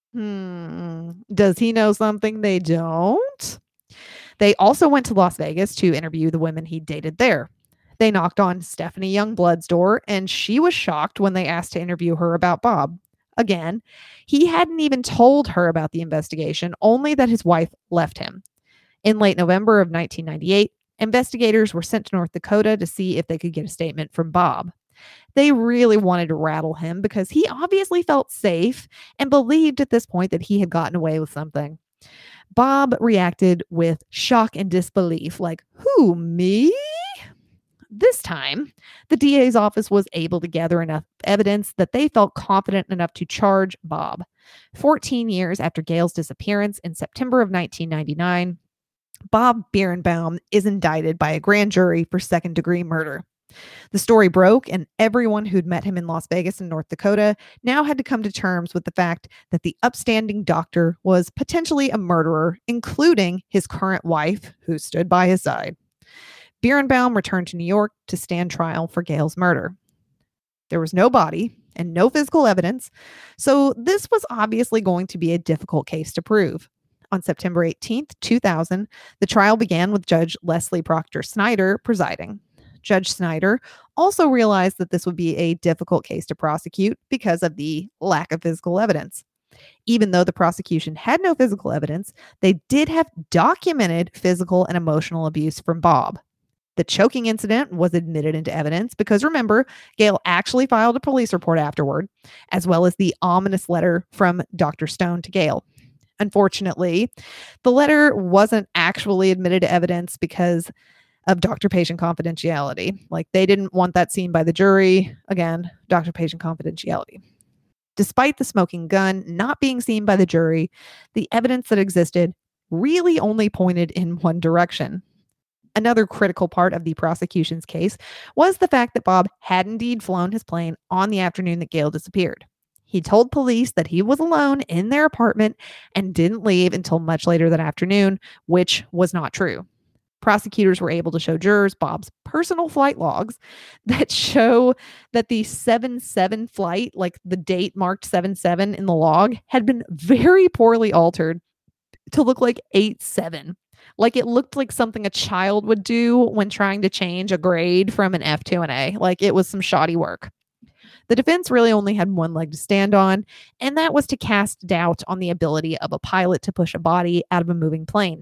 D: Does he know something they don't? They also went to Las Vegas to interview the women he dated there. They knocked on Stephanie Youngblood's door, and she was shocked when they asked to interview her about Bob. Again, he hadn't even told her about the investigation, only that his wife left him. In late November of 1998, investigators were sent to North Dakota to see if they could get a statement from Bob. They really wanted to rattle him because he obviously felt safe and believed at this point that he had gotten away with something. Bob reacted with shock and disbelief, like, "Who, me?" This time, the DA's office was able to gather enough evidence that they felt confident enough to charge Bob. 14 years after Gail's disappearance in September of 1999, Bob Birnbaum is indicted by a grand jury for second-degree murder. The story broke, and everyone who'd met him in Las Vegas and North Dakota now had to come to terms with the fact that the upstanding doctor was potentially a murderer, including his current wife, who stood by his side. Birnbaum returned to New York to stand trial for Gail's murder. There was no body and no physical evidence, so this was obviously going to be a difficult case to prove. On September 18th, 2000, the trial began with Judge Leslie Proctor Snyder presiding. Judge Snyder also realized that this would be a difficult case to prosecute because of the lack of physical evidence. Even though the prosecution had no physical evidence, they did have documented physical and emotional abuse from Bob. The choking incident was admitted into evidence because, remember, Gail actually filed a police report afterward, as well as the ominous letter from Dr. Stone to Gail. Unfortunately, the letter wasn't actually admitted to evidence because of doctor-patient confidentiality. Like, they didn't want that seen by the jury. Again, doctor-patient confidentiality. Despite the smoking gun not being seen by the jury, the evidence that existed really only pointed in one direction. Another critical part of the prosecution's case was the fact that Bob had indeed flown his plane on the afternoon that Gail disappeared. He told police that he was alone in their apartment and didn't leave until much later that afternoon, which was not true. Prosecutors were able to show jurors Bob's personal flight logs that show that the 7-7 flight, like the date marked 7-7 in the log, had been very poorly altered to look like 8-7. Like, it looked like something a child would do when trying to change a grade from an F to an A. Like, it was some shoddy work. The defense really only had one leg to stand on, and that was to cast doubt on the ability of a pilot to push a body out of a moving plane.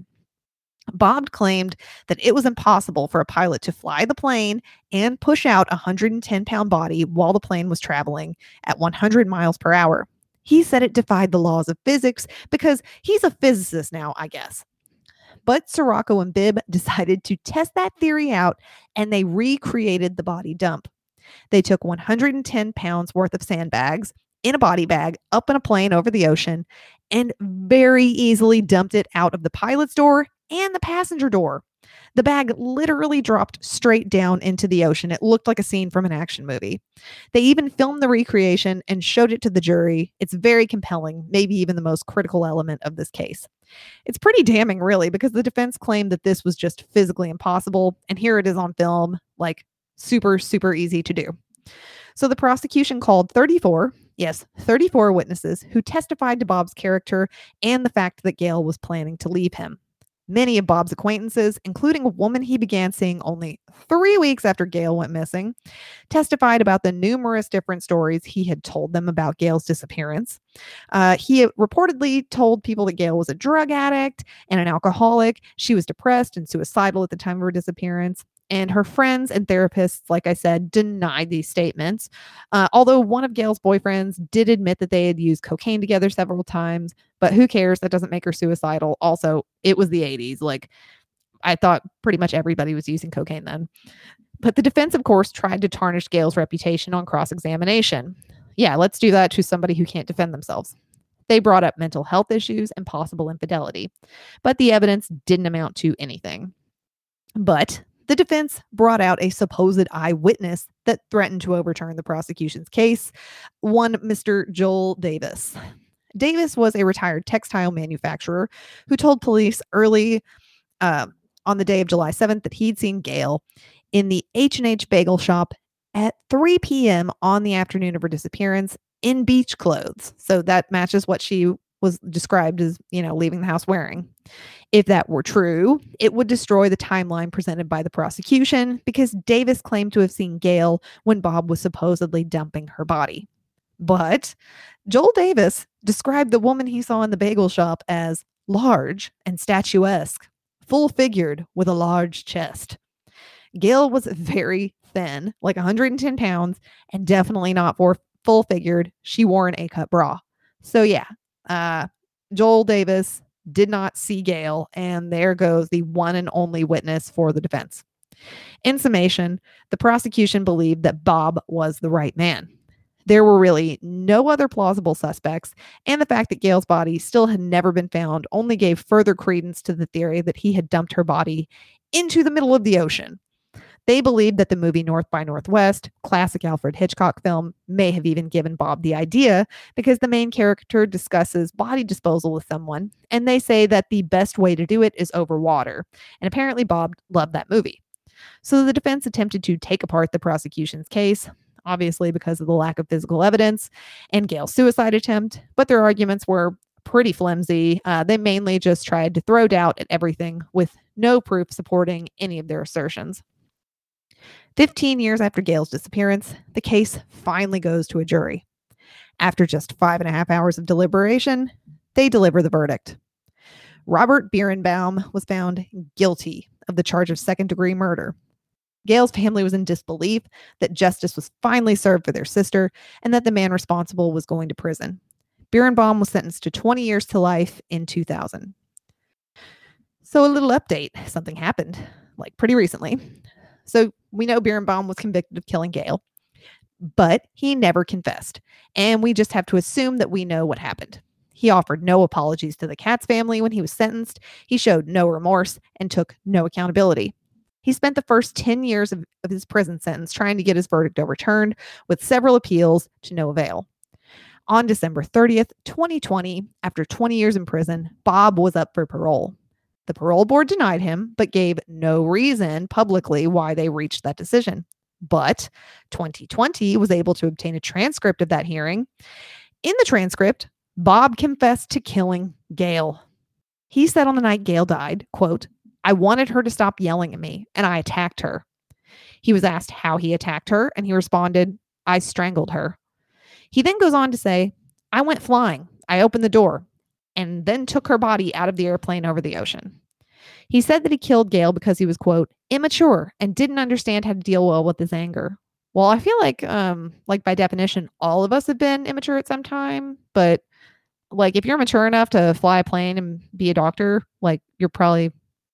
D: Bob claimed that it was impossible for a pilot to fly the plane and push out a 110-pound body while the plane was traveling at 100 miles per hour. He said it defied the laws of physics because he's a physicist now, I guess. But Sirocco and Bibb decided to test that theory out, and they recreated the body dump. They took 110 pounds worth of sandbags in a body bag up in a plane over the ocean and very easily dumped it out of the pilot's door and the passenger door. The bag literally dropped straight down into the ocean. It looked like a scene from an action movie. They even filmed the recreation and showed it to the jury. It's very compelling, maybe even the most critical element of this case. It's pretty damning, really, because the defense claimed that this was just physically impossible, and here it is on film, like super, super easy to do. So the prosecution called 34 witnesses who testified to Bob's character and the fact that Gail was planning to leave him. Many of Bob's acquaintances, including a woman he began seeing only 3 weeks after Gail went missing, testified about the numerous different stories he had told them about Gail's disappearance. He reportedly told people that Gail was a drug addict and an alcoholic. She was depressed and suicidal at the time of her disappearance. And her friends and therapists, like I said, denied these statements. Although one of Gail's boyfriends did admit that they had used cocaine together several times, but who cares? That doesn't make her suicidal. Also, it was the 80s. Like, I thought pretty much everybody was using cocaine then. But the defense, of course, tried to tarnish Gail's reputation on cross-examination. Yeah, let's do that to somebody who can't defend themselves. They brought up mental health issues and possible infidelity, but the evidence didn't amount to anything. But the defense brought out a supposed eyewitness that threatened to overturn the prosecution's case, one Mr. Joel Davis. Davis was a retired textile manufacturer who told police early on the day of July 7th that he'd seen Gail in the H&H Bagel Shop at 3 p.m. on the afternoon of her disappearance in beach clothes. So that matches what she was described as, leaving the house wearing. If that were true, it would destroy the timeline presented by the prosecution because Davis claimed to have seen Gail when Bob was supposedly dumping her body. But Joel Davis described the woman he saw in the bagel shop as large and statuesque, full-figured with a large chest. Gail was very thin, like 110 pounds, and definitely not full-figured. She wore an A-cut bra. So yeah, Joel Davis did not see Gail, and there goes the one and only witness for the defense. In summation, the prosecution believed that Bob was the right man. There were really no other plausible suspects, and the fact that Gail's body still had never been found only gave further credence to the theory that he had dumped her body into the middle of the ocean. They believed that the movie North by Northwest, classic Alfred Hitchcock film, may have even given Bob the idea because the main character discusses body disposal with someone, and they say that the best way to do it is over water. And apparently Bob loved that movie. So the defense attempted to take apart the prosecution's case, obviously because of the lack of physical evidence and Gail's suicide attempt, but their arguments were pretty flimsy. They mainly just tried to throw doubt at everything with no proof supporting any of their assertions. 15 years after Gail's disappearance, the case finally goes to a jury. After just 5.5 hours of deliberation, they deliver the verdict. Robert Birnbaum was found guilty of the charge of second-degree murder. Gail's family was in disbelief that justice was finally served for their sister and that the man responsible was going to prison. Birnbaum was sentenced to 20 years to life in 2000. So a little update. Something happened, like pretty recently. So we know Birnbaum was convicted of killing Gail, but he never confessed. And we just have to assume that we know what happened. He offered no apologies to the Katz family when he was sentenced. He showed no remorse and took no accountability. He spent the first 10 years of his prison sentence trying to get his verdict overturned, with several appeals to no avail. On December 30th, 2020, after 20 years in prison, Bob was up for parole. The parole board denied him, but gave no reason publicly why they reached that decision. But 2020 was able to obtain a transcript of that hearing. In the transcript, Bob confessed to killing Gail. He said on the night Gail died, quote, "I wanted her to stop yelling at me, and I attacked her." He was asked how he attacked her, and he responded, "I strangled her." He then goes on to say, "I went flying. I opened the door and then took her body out of the airplane over the ocean." He said that he killed Gail because he was, quote, "immature and didn't understand how to deal well with his anger." Well, I feel like by definition, all of us have been immature at some time, but like if you're mature enough to fly a plane and be a doctor, like you're probably,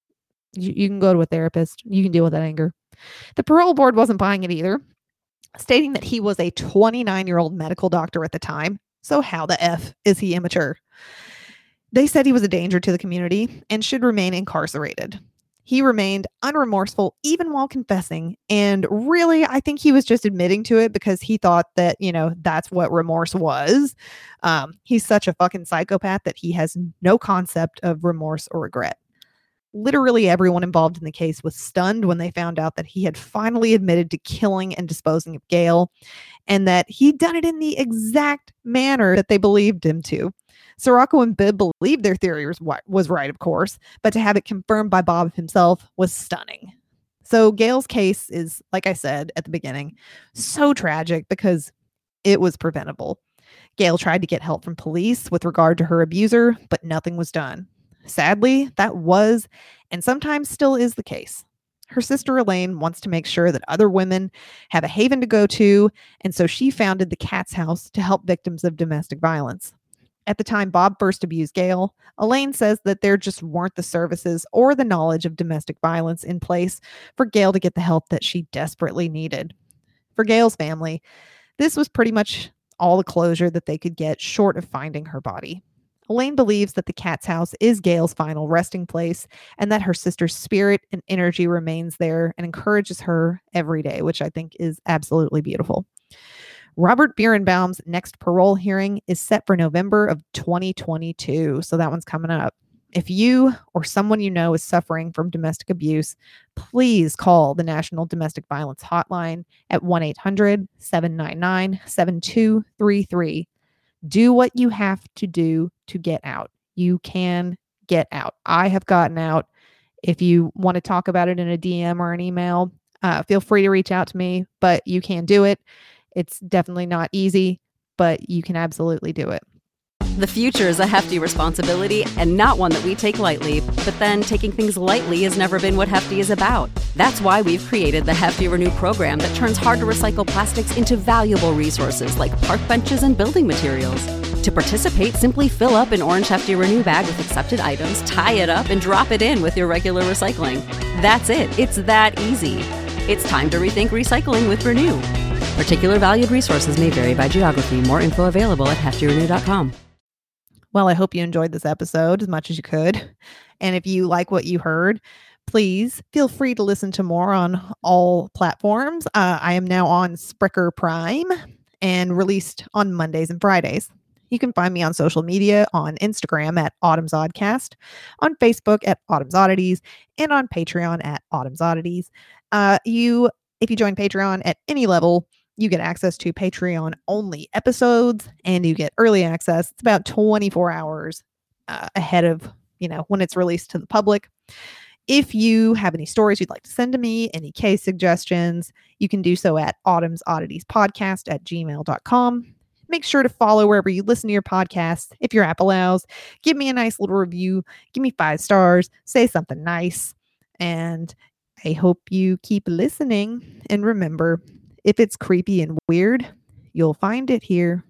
D: you can go to a therapist. You can deal with that anger. The parole board wasn't buying it either, stating that he was a 29-year-old medical doctor at the time. So how the F is he immature? They said he was a danger to the community and should remain incarcerated. He remained unremorseful even while confessing. And really, I think he was just admitting to it because he thought that, that's what remorse was. He's such a fucking psychopath that he has no concept of remorse or regret. Literally everyone involved in the case was stunned when they found out that he had finally admitted to killing and disposing of Gail, and that he'd done it in the exact manner that they believed him to. Sirocco and Bibb believed their theory was right, of course, but to have it confirmed by Bob himself was stunning. So Gail's case is, like I said at the beginning, so tragic because it was preventable. Gail tried to get help from police with regard to her abuser, but nothing was done. Sadly, that was, and sometimes still is, the case. Her sister Elaine wants to make sure that other women have a haven to go to, and so she founded the Katz House to help victims of domestic violence. At the time Bob first abused Gail, Elaine says that there just weren't the services or the knowledge of domestic violence in place for Gail to get the help that she desperately needed. For Gail's family, this was pretty much all the closure that they could get short of finding her body. Elaine believes that the Katz House is Gail's final resting place and that her sister's spirit and energy remains there and encourages her every day, which I think is absolutely beautiful. Robert Birnbaum's next parole hearing is set for November of 2022, so that one's coming up. If you or someone you know is suffering from domestic abuse, please call the National Domestic Violence Hotline at 1-800-799-7233. Do what you have to do to get out. You can get out. I have gotten out. If you want to talk about it in a DM or an email, feel free to reach out to me, but you can do it. It's definitely not easy, but you can absolutely do it.
C: The future is a hefty responsibility and not one that we take lightly. But then taking things lightly has never been what Hefty is about. That's why we've created the Hefty Renew program that turns hard to recycle plastics into valuable resources like park benches and building materials. To participate, simply fill up an orange Hefty Renew bag with accepted items, tie it up, and drop it in with your regular recycling. That's it. It's that easy. It's time to rethink recycling with Renew. Particular valued resources may vary by geography. More info available at heftyrenew.com.
D: Well, I hope you enjoyed this episode as much as you could. And if you like what you heard, please feel free to listen to more on all platforms. I am now on Spreaker Prime and released on Mondays and Fridays. You can find me on social media on Instagram at Autumn's Oddcast, on Facebook at Autumn's Oddities, and on Patreon at Autumn's Oddities. If you join Patreon at any level, you get access to Patreon-only episodes, and you get early access. It's about 24 hours ahead of, when it's released to the public. If you have any stories you'd like to send to me, any case suggestions, you can do so at autumnsodditiespodcast@gmail.com. Make sure to follow wherever you listen to your podcast. If your app allows, give me a nice little review. Give me 5 stars. Say something nice. And I hope you keep listening. And remember, if it's creepy and weird, you'll find it here.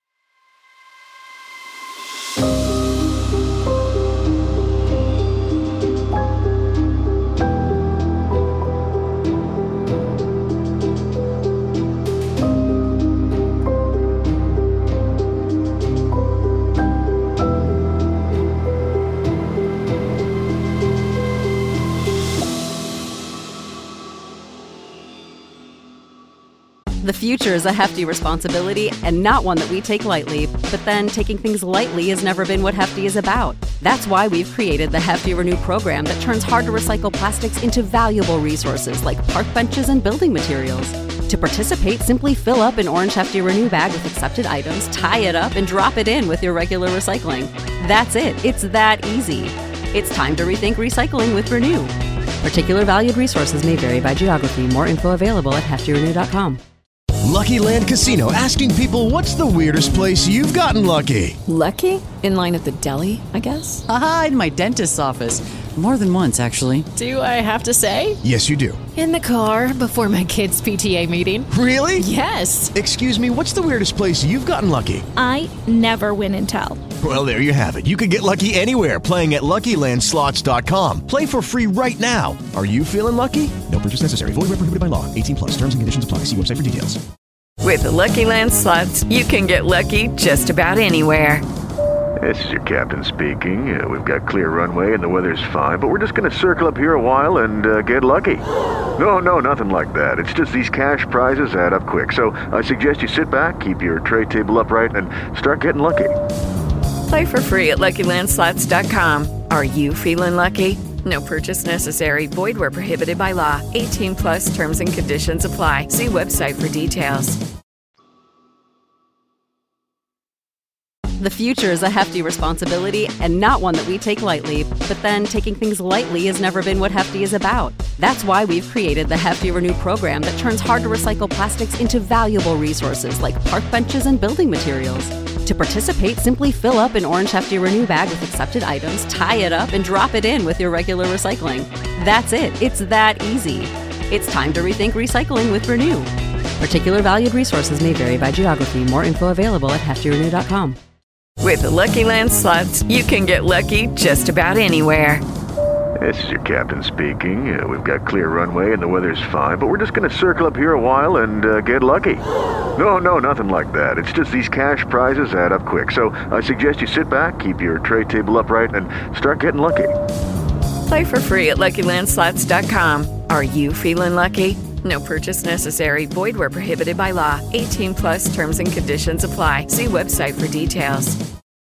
C: The future is a hefty responsibility and not one that we take lightly, but then taking things lightly has never been what Hefty is about. That's why we've created the Hefty Renew program that turns hard-to-recycle plastics into valuable resources like park benches and building materials. To participate, simply fill up an orange Hefty Renew bag with accepted items, tie it up, and drop it in with your regular recycling. That's it. It's that easy. It's time to rethink recycling with Renew. Particular valued resources may vary by geography. More info available at heftyrenew.com.
E: Lucky Land Casino, asking people, what's the weirdest place you've gotten lucky?
F: Lucky? In line at the deli, I guess?
G: Aha, in my dentist's office. More than once, actually.
F: Do I have to say?
E: Yes, you do.
F: In the car before my kids' PTA meeting.
E: Really?
F: Yes.
E: Excuse me, what's the weirdest place you've gotten lucky?
H: I never win and tell.
E: Well, there you have it. You can get lucky anywhere, playing at LuckyLandSlots.com. Play for free right now. Are you feeling lucky? No purchase necessary. Void where prohibited by law. 18+. Terms and conditions apply. See website for details.
I: With the Lucky Land Slots, you can get lucky just about anywhere.
J: This is your captain speaking. We've got clear runway and the weather's fine, but we're just going to circle up here a while and get lucky. No, nothing like that. It's just these cash prizes add up quick. So I suggest you sit back, keep your tray table upright, and start getting lucky.
I: Play for free at LuckyLandSlots.com. Are you feeling lucky? No purchase necessary. Void where prohibited by law. 18+ terms and conditions apply. See website for details.
C: The future is a hefty responsibility and not one that we take lightly, but then taking things lightly has never been what Hefty is about. That's why we've created the Hefty Renew program that turns hard-to-recycle plastics into valuable resources like park benches and building materials. To participate, simply fill up an orange Hefty Renew bag with accepted items, tie it up, and drop it in with your regular recycling. That's it. It's that easy. It's time to rethink recycling with Renew. Particular valued resources may vary by geography. More info available at heftyrenew.com.
I: With the Lucky Land Slots, you can get lucky just about anywhere.
J: This is your captain speaking. We've got clear runway and the weather's fine, but we're just going to circle up here a while and get lucky. No, nothing like that. It's just these cash prizes add up quick. So I suggest you sit back, keep your tray table upright, and start getting lucky.
I: Play for free at LuckyLandSlots.com. Are you feeling lucky? No purchase necessary. Void where prohibited by law. 18+ terms and conditions apply. See website for details.